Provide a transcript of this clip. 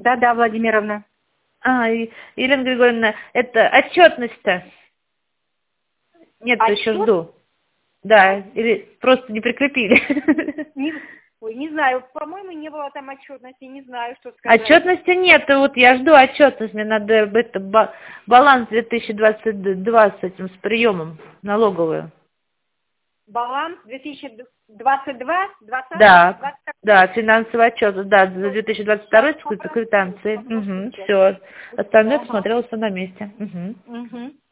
Да, Владимировна. Елена Григорьевна, это отчетность-то? Нет, еще жду. Да, или просто не прикрепили. Не знаю, по-моему, не было там отчетности, не знаю, что сказать. Отчетности нет, вот я жду отчетность, мне надо баланс 2022 с этим, с приемом налоговую. Баланс 2022, 20? Да, финансовый отчет, да, за 2022 с квитанцией. Все, остальное посмотрела, все на месте.